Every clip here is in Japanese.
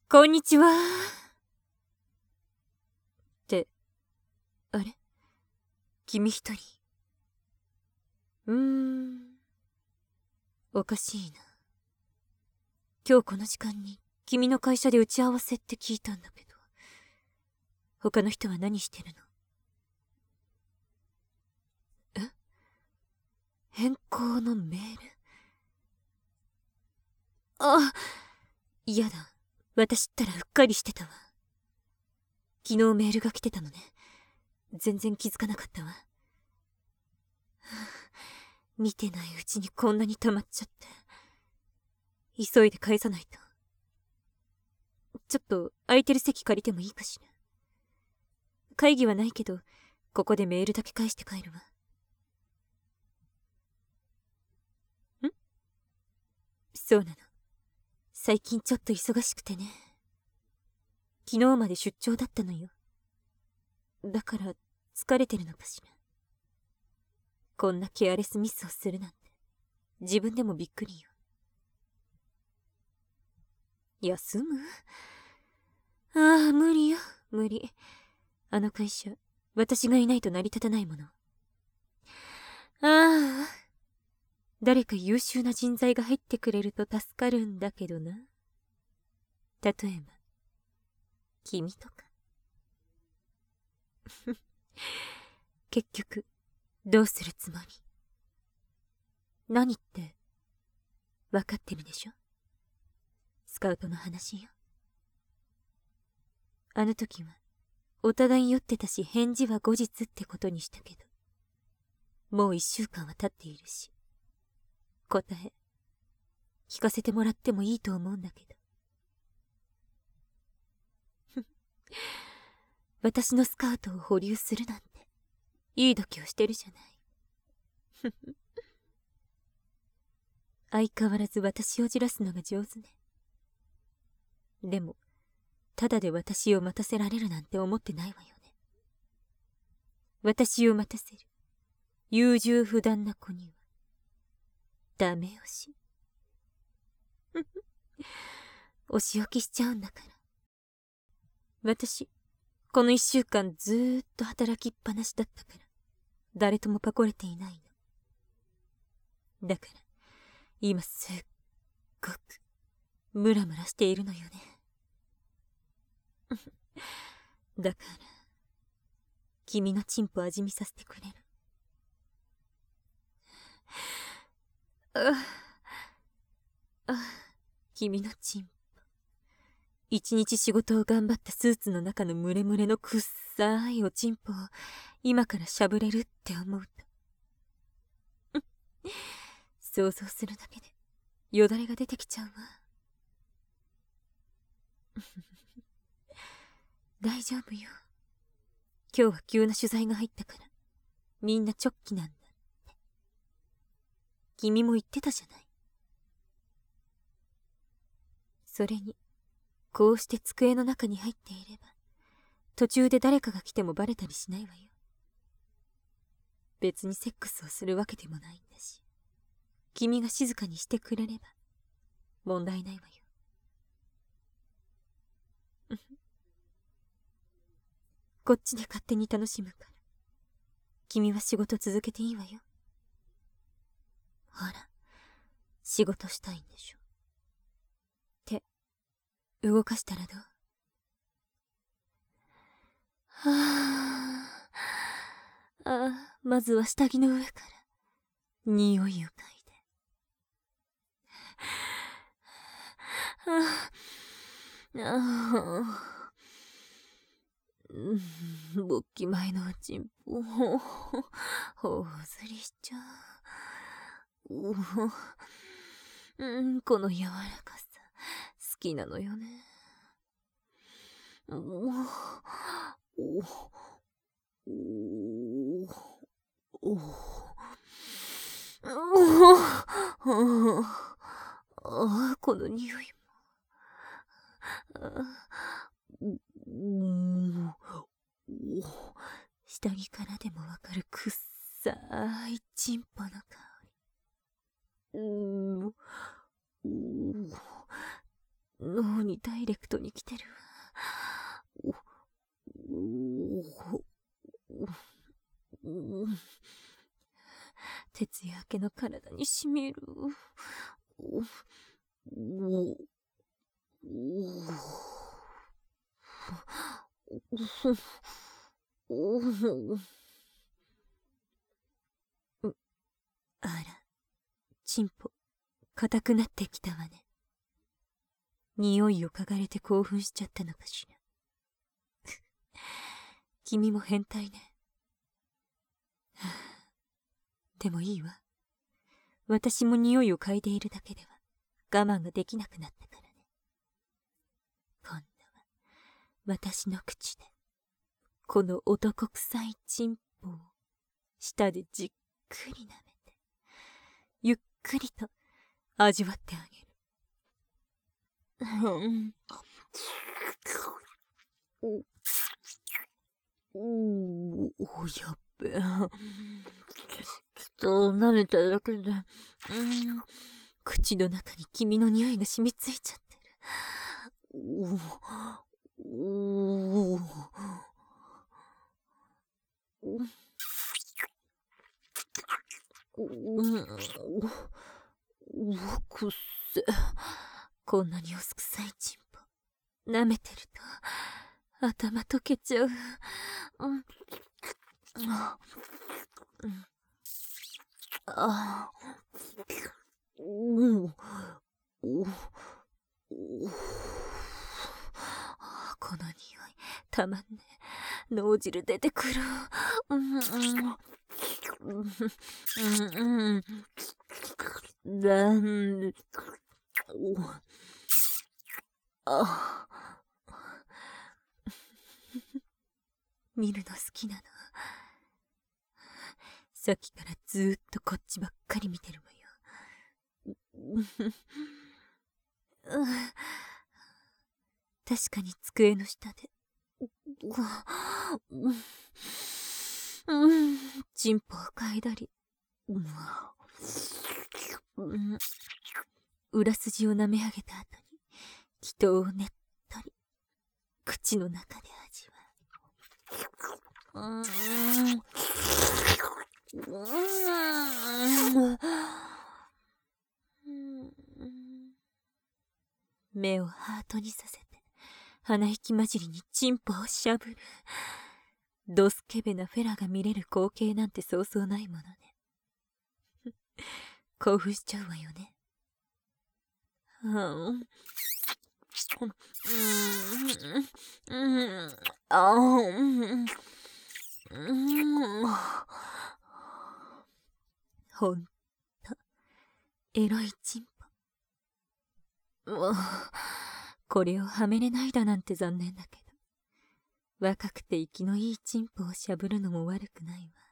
こんにちは。って、あれ？君一人。おかしいな。今日この時間に君の会社で打ち合わせって聞いたんだけど、他の人は何してるの？変更のメール？あ、嫌だ。私ったらうっかりしてたわ。昨日メールが来てたのね。全然気づかなかったわ。見てないうちにこんなに溜まっちゃって。急いで返さないと。ちょっと空いてる席借りてもいいかしら。会議はないけど、ここでメールだけ返して帰るわ。そうなの。最近ちょっと忙しくてね。昨日まで出張だったのよ。だから疲れてるのかしら。こんなケアレスミスをするなんて自分でもびっくりよ。休む？ああ、無理よ、無理。あの会社、私がいないと成り立たないもの。ああ、誰か優秀な人材が入ってくれると助かるんだけどな。例えば、君とか。結局、どうするつもり？何って、わかってるでしょ？スカウトの話よ。あの時は、お互い酔ってたし返事は後日ってことにしたけど、もう1週間は経っているし、答え、聞かせてもらってもいいと思うんだけど。私のスカウトを保留するなんて、いい度胸してるじゃない。相変わらず私をじらすのが上手ね。でも、ただで私を待たせられるなんて思ってないわよね。私を待たせる、優柔不断な子には、ダメ押し。お仕置きしちゃうんだから。私、この1週間ずーっと働きっぱなしだったから、誰ともパコれていないの。だから、今すっごく、ムラムラしているのよね。だから、君のチンポ味見させてくれる？君のチンポ。一日仕事を頑張ったスーツの中のムレムレのくっさいおチンポを今からしゃぶれるって思うと。想像するだけでよだれが出てきちゃうわ。大丈夫よ。今日は急な取材が入ったからみんなチョッキなんだって。君も言ってたじゃない。それに、こうして机の中に入っていれば途中で誰かが来てもバレたりしないわよ。別にセックスをするわけでもないんだし、君が静かにしてくれれば問題ないわよ。こっちで勝手に楽しむから、君は仕事続けていいわよ。ほら、仕事したいんでしょ。手、動かしたらどう？はまずは下着の上から、匂いを嗅いで。勃起前のチンポ、ほおずりしちゃう。この柔らかさ、好きなのよね。この匂いも。下着からでもわかるくっさーいチンポの香り。 脳にダイレクトに来てるわ。徹夜明けの体にしみる。あら、チンポ、硬くなってきたわね。匂いを嗅がれて興奮しちゃったのかしら。君も変態ね。でもいいわ。私も匂いを嗅いでいるだけでは我慢ができなくなったからね。今度は私の口でこの男臭いチンポを舌でじっくり舐めてゆっくりと味わってあげる。やっべえ。舐めただけで、口の中に君の匂いが染みついちゃってる。くっせ。こんなにおすくさいチンポ舐めてると頭溶けちゃう。この匂いたまんね。脳汁出てくる。見るの好きなの。さっきからずーっとこっちばっかり見てるわよ。確かに机の下でチンポを嗅いだり、裏筋を舐め上げた後に気筒をねっとり口の中で味わう。目をハートにさせて鼻息混じりにチンポをしゃぶる。ドスケベなフェラが見れる光景なんてそうそうないものね。興奮しちゃうわよね。ほんとエロいチンポ。これをはめれないだなんて残念だけど、若くて生きのいいチンポをしゃぶるのも悪くないわ。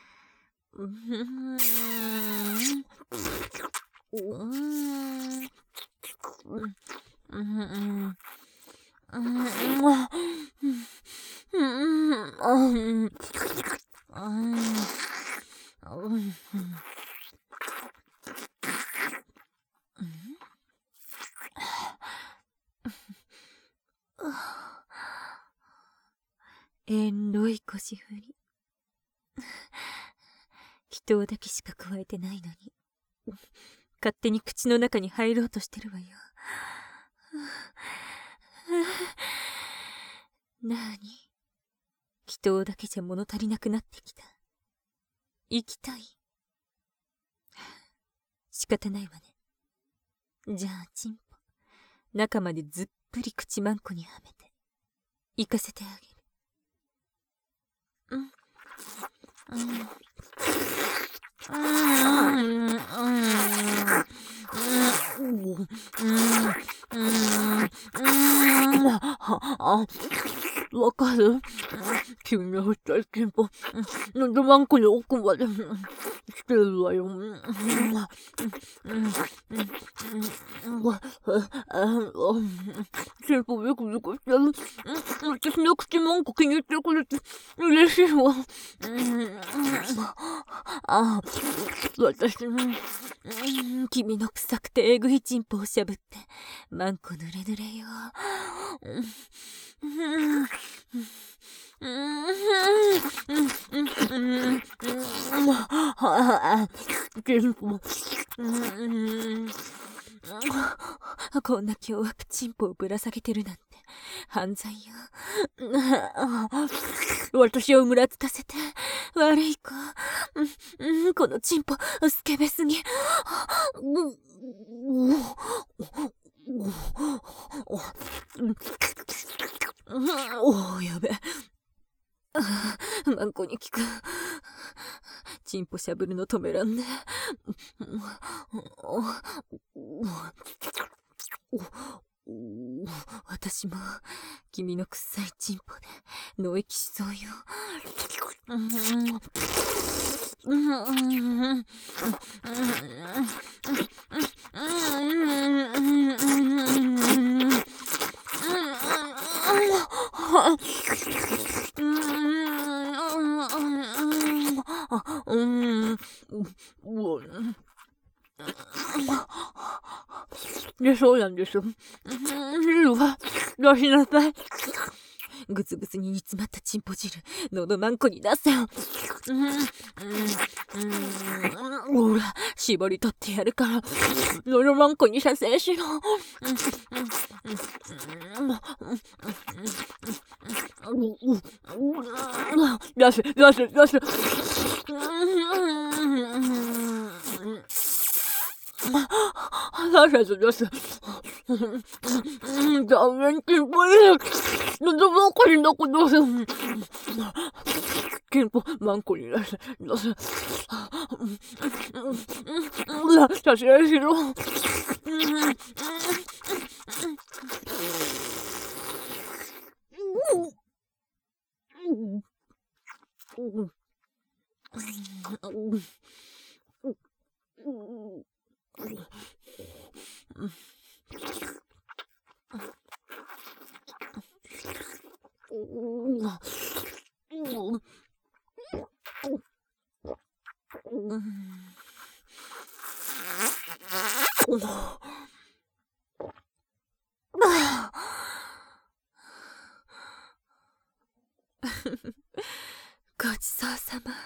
エロい腰振り。人だけしか加えてないのに勝手に口の中に入ろうとしてるわよ。なあに、人だけじゃ物足りなくなってきた。行きたい。仕方ないわね。じゃあチンポ、中までずっぷり口まんこにはめて行かせてあげる。わかる？ 君の太いチンポ、喉まんこの奥まで来てるわよ。チンポビクビクしてる。私の口まんこ気に入ってくれて嬉しいわ。私、 君の臭くてえぐいチンポをしゃぶって、マンコぬれぬれよ。 チンポ。 こんな凶悪チンポをぶら下げてるなんて犯罪よ。私をむらつかせて悪い子。このチンポスケベすぎ。やべ。マンコに効く。チンポしゃぶるの止めらんね。私も君の臭いチンポで脳液しそうよ。 で、そうなんですよ。出しなさい。 ぐつぐつに煮詰まったチンポ汁、喉まんこに出せよ。ほら、絞り取ってやるから、喉まんこに射精しろ。 出せ。出せ。ダメ、チンポいい。喉まんこにどこ出せ。チンポ、まんこに出せ。射精しろ。 ごちそうさま。